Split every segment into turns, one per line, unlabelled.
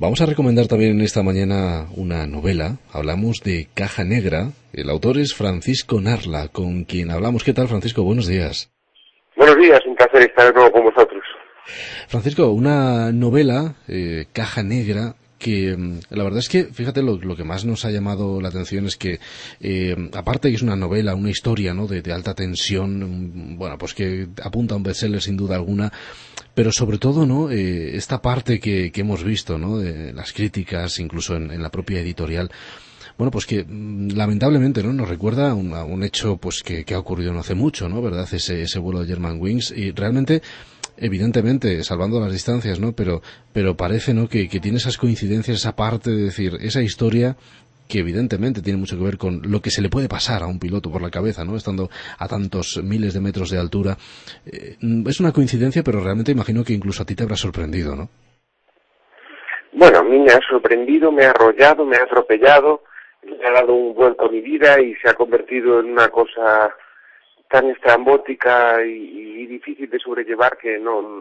Vamos a recomendar también esta mañana una novela. Hablamos de Caja Negra. El autor es Francisco Narla, con quien hablamos. ¿Qué tal, Francisco? Buenos días.
Buenos días, un placer estar de nuevo con vosotros.
Francisco, una novela, Caja Negra, que la verdad es que, fíjate, lo que más nos ha llamado la atención es que, aparte de que es una novela, una historia, ¿no?, de alta tensión, bueno, pues que apunta a un bestseller sin duda alguna, pero sobre todo, ¿no?, esta parte que hemos visto, ¿no?, de las críticas, incluso en la propia editorial, bueno, pues que lamentablemente, ¿no?, nos recuerda a un hecho pues que ha ocurrido no hace mucho, ¿no?, ¿verdad?, ese vuelo de Germanwings, y realmente, evidentemente, salvando las distancias, ¿no?, pero parece, ¿no?, que tiene esas coincidencias, esa parte de decir, esa historia que evidentemente tiene mucho que ver con lo que se le puede pasar a un piloto por la cabeza, ¿no?, estando a tantos miles de metros de altura. Es una coincidencia, pero realmente imagino que incluso a ti te habrá sorprendido, ¿no?
Bueno, a mí me ha sorprendido, me ha arrollado, me ha atropellado, me ha dado un vuelco a mi vida y se ha convertido en una cosa tan estrambótica y difícil de sobrellevar que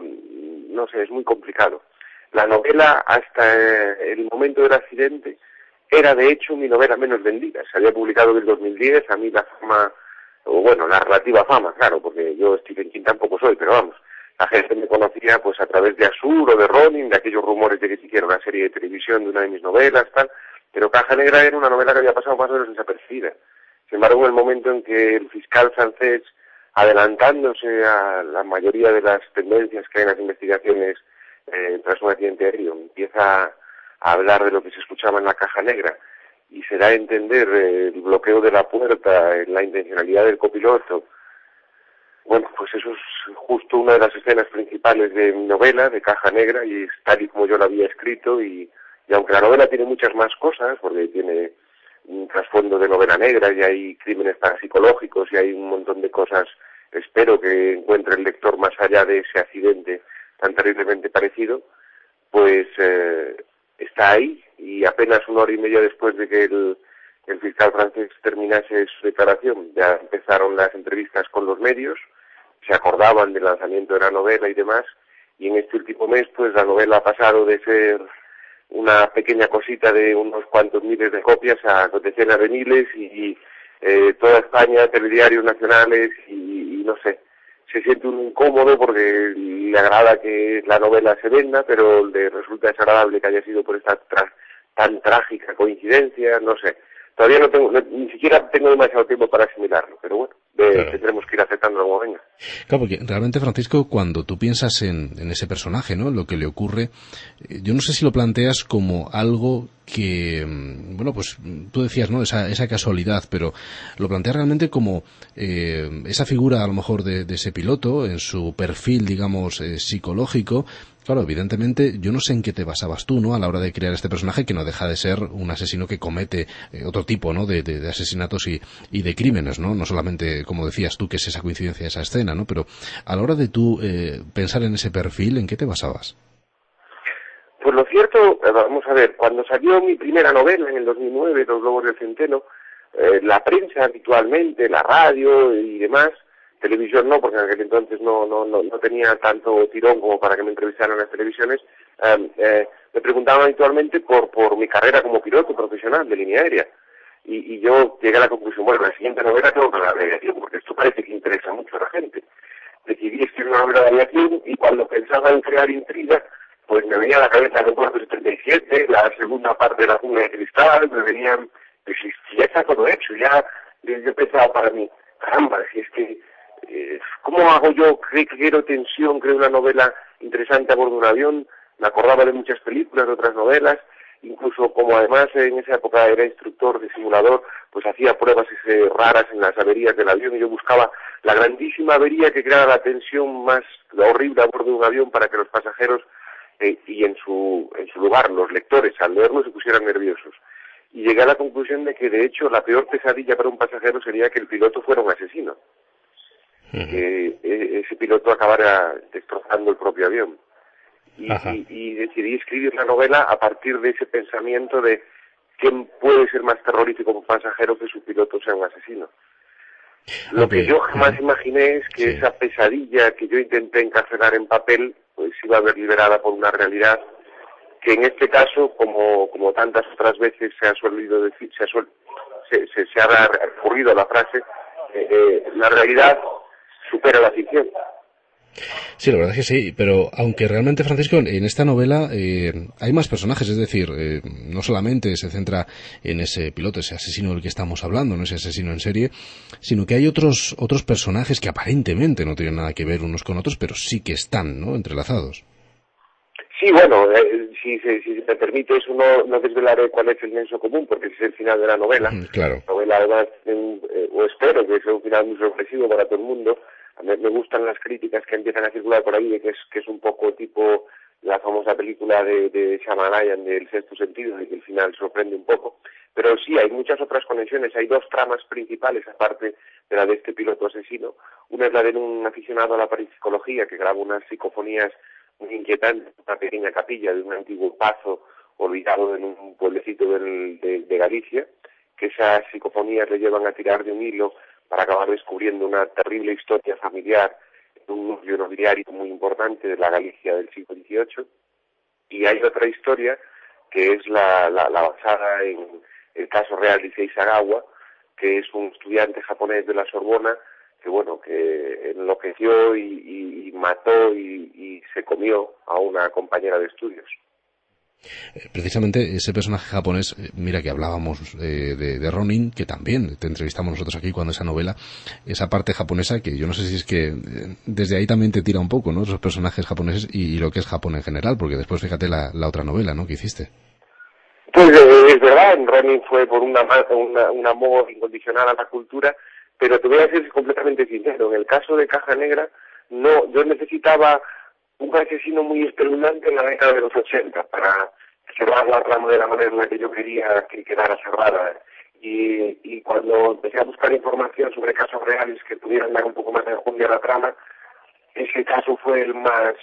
no sé, es muy complicado. La novela, hasta el momento del accidente, era de hecho mi novela menos vendida. Se había publicado en el 2010, a mí la fama, o bueno, la relativa fama, claro, porque yo Stephen King tampoco soy, pero vamos, la gente me conocía pues a través de Asur o de Ronin, de aquellos rumores de que siquiera una serie de televisión de una de mis novelas, tal, pero Caja Negra era una novela que había pasado más o menos desapercibida. Sin embargo, en el momento en que el fiscal francés, adelantándose a la mayoría de las tendencias que hay en las investigaciones tras un accidente aéreo, empieza a hablar de lo que se escuchaba en la Caja Negra y se da a entender el bloqueo de la puerta, la intencionalidad del copiloto. Bueno, pues eso es justo una de las escenas principales de mi novela, de Caja Negra, y es tal y como yo la había escrito, y aunque la novela tiene muchas más cosas, porque tiene un trasfondo de novela negra y hay crímenes parapsicológicos y hay un montón de cosas, espero que encuentre el lector más allá de ese accidente tan terriblemente parecido, pues está ahí, y apenas una hora y media después de que el fiscal francés terminase su declaración, ya empezaron las entrevistas con los medios, se acordaban del lanzamiento de la novela y demás, y en este último mes pues la novela ha pasado de ser una pequeña cosita de unos cuantos miles de copias a decenas de miles, y toda España, telediarios nacionales, y no sé, se siente un incómodo porque le agrada que la novela se venda, pero le resulta desagradable que haya sido por esta tan trágica coincidencia, no sé. Todavía ni siquiera tengo demasiado tiempo para asimilarlo, pero bueno, claro, tendremos que ir aceptando como venga.
Claro, porque realmente, Francisco, cuando tú piensas en ese personaje, ¿no?, lo que le ocurre, yo no sé si lo planteas como algo que, bueno, pues tú decías, ¿no?, esa casualidad, pero lo planteas realmente como esa figura, a lo mejor, de ese piloto, en su perfil, digamos, psicológico. Claro, evidentemente, yo no sé en qué te basabas tú, ¿no?, a la hora de crear este personaje, que no deja de ser un asesino que comete otro tipo, ¿no?, de asesinatos y de crímenes, ¿no?, no solamente, como decías tú, que es esa coincidencia, esa escena, ¿no?, pero a la hora de tú pensar en ese perfil, ¿en qué te basabas?
Pues lo cierto, vamos a ver, cuando salió mi primera novela en el 2009, Los Lobos del Centeno, la prensa habitualmente, la radio y demás, televisión no, porque en aquel entonces no tenía tanto tirón como para que me entrevistaran en las televisiones, me preguntaban habitualmente por mi carrera como piloto profesional de línea aérea. Y yo llegué a la conclusión, bueno, la siguiente novela tengo que hablar de aviación, porque esto parece que interesa mucho a la gente. Decidí escribir una novela de aviación, y cuando pensaba en crear intriga, pues me venía a la cabeza el Aeropuerto 77, la segunda parte de La Jungla de Cristal, me venían, pues si ya está todo hecho, ya yo pensaba para mí, caramba, si es que, ¿cómo hago yo? Quiero tensión, creo una novela interesante a bordo de un avión, me acordaba de muchas películas, de otras novelas, incluso como además en esa época era instructor de simulador, pues hacía pruebas raras en las averías del avión, y yo buscaba la grandísima avería que creara la tensión más horrible a bordo de un avión para que los pasajeros y en su lugar los lectores al leerlo se pusieran nerviosos. Y llegué a la conclusión de que de hecho la peor pesadilla para un pasajero sería que el piloto fuera un asesino, que ese piloto acabara destrozando el propio avión. Y decidí escribir la novela a partir de ese pensamiento de quién puede ser más terrorífico como pasajero que su piloto sea un asesino. Lo que yo jamás imaginé es que esa pesadilla que yo intenté encarcelar en papel pues iba a ver liberada por una realidad que en este caso, como tantas otras veces se ha solido decir, se ha recurrido a la frase, la realidad supera la ficción.
Sí, la verdad es que sí, pero aunque realmente, Francisco, en esta novela hay más personajes, es decir, no solamente se centra en ese piloto, ese asesino del que estamos hablando, no ese asesino en serie, sino que hay otros personajes que aparentemente no tienen nada que ver unos con otros, pero sí que están, ¿no?, entrelazados.
Sí, bueno, si me permite eso, no desvelaré cuál es el nexo común, porque ese es el final de la novela.
Claro.
La novela, además, o espero que sea un final muy sorpresivo para todo el mundo. A mí me gustan las críticas que empiezan a circular por ahí, de que es un poco tipo la famosa película de Shyamalan, del Sexto Sentido, de que el final sorprende un poco. Pero sí, hay muchas otras conexiones. Hay dos tramas principales, aparte de la de este piloto asesino. Una es la de un aficionado a la parapsicología que graba unas psicofonías muy inquietante, una pequeña capilla de un antiguo pazo olvidado en un pueblecito de Galicia, que esas psicofonías le llevan a tirar de un hilo para acabar descubriendo una terrible historia familiar en un núcleo nobiliario muy importante de la Galicia del siglo XVIII. Y hay otra historia que es la basada en el caso real de Issei Sagawa, que es un estudiante japonés de la Sorbona que enloqueció y mató y se comió a una compañera de estudios.
Precisamente ese personaje japonés, mira que hablábamos de Ronin, que también te entrevistamos nosotros aquí cuando esa novela, esa parte japonesa que yo no sé si es que desde ahí también te tira un poco, ¿no?, esos personajes japoneses y lo que es Japón en general, porque después fíjate la otra novela, ¿no?, que hiciste.
Pues es verdad, en Ronin fue por un amor incondicional a la cultura, pero te voy a ser completamente sincero, en el caso de Caja Negra, no, yo necesitaba un asesino muy espeluznante en la década de los 80 para cerrar la trama de la manera en la que yo quería que quedara cerrada. Y cuando empecé a buscar información sobre casos reales que pudieran dar un poco más de enjundia a la trama, ese caso fue el más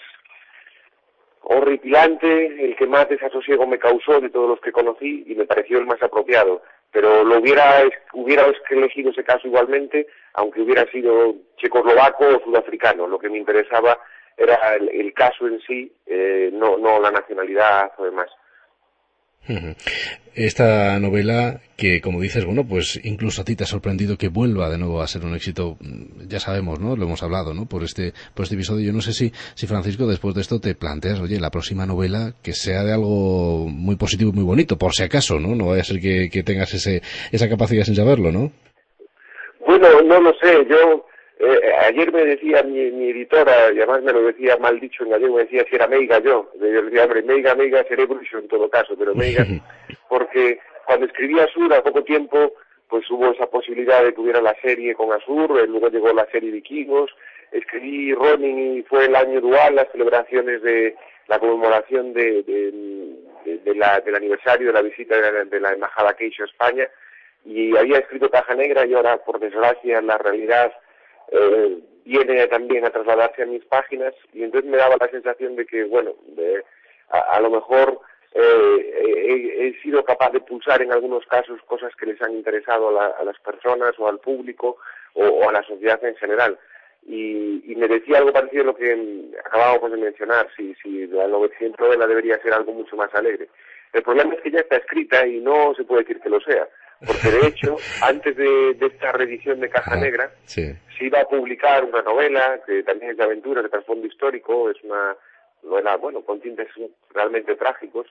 horripilante, el que más desasosiego me causó de todos los que conocí y me pareció el más apropiado. Pero hubiera elegido ese caso igualmente, aunque hubiera sido checoslovaco o sudafricano. Lo que me interesaba era el caso en sí, no la nacionalidad o demás.
Esta novela que, como dices, bueno, pues incluso a ti te ha sorprendido que vuelva de nuevo a ser un éxito, ya sabemos, ¿no?, lo hemos hablado, ¿no?, por este episodio. Yo no sé si Francisco, después de esto te planteas, oye, la próxima novela que sea de algo muy positivo y muy bonito, por si acaso, ¿no? No vaya a ser que tengas esa capacidad sin saberlo, ¿no?
Bueno, no lo sé, yo ayer me decía mi editora, y además me lo decía mal dicho en gallego, me decía si era meiga yo le decía, hombre, meiga seré bruxo en todo caso, pero meiga, porque cuando escribí Asur, a poco tiempo, pues hubo esa posibilidad de que hubiera la serie con Asur, luego llegó la serie Vikingos, escribí Ronin y fue el año dual, las celebraciones de la conmemoración del aniversario de la visita de la embajada Queixo a España, y había escrito Caja Negra y ahora, por desgracia, la realidad viene también a trasladarse a mis páginas y entonces me daba la sensación de que, bueno, a lo mejor he sido capaz de pulsar en algunos casos cosas que les han interesado a las personas o al público o a la sociedad en general. Y me decía algo parecido a lo que acabábamos de mencionar, si la novela debería ser algo mucho más alegre. El problema es que ya está escrita y no se puede decir que lo sea. Porque de hecho, antes de esta reedición de Caja Negra,
sí,
se iba a publicar una novela que también es de aventuras, de trasfondo histórico, es una novela, bueno, con tintes realmente trágicos,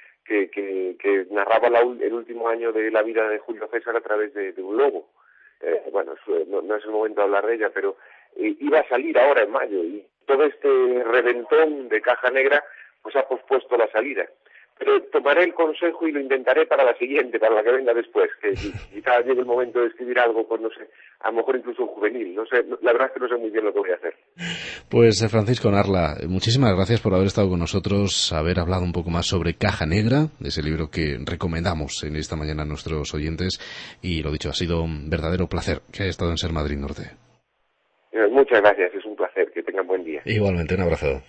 que narraba el último año de la vida de Julio César a través de un lobo. Bueno, no es el momento de hablar de ella, pero iba a salir ahora en mayo y todo este reventón de Caja Negra pues ha pospuesto la salida. Pero tomaré el consejo y lo intentaré para la siguiente, para la que venga después, que quizás llegue el momento de escribir algo, pues no sé, a lo mejor incluso juvenil, no sé, la verdad es que no sé muy bien lo que voy a hacer.
Pues Francisco Narla, muchísimas gracias por haber estado con nosotros, haber hablado un poco más sobre Caja Negra, ese libro que recomendamos en esta mañana a nuestros oyentes, y lo dicho, ha sido un verdadero placer que haya estado en Ser Madrid Norte.
Muchas gracias, es un placer, que tengan buen día.
Igualmente, un abrazo.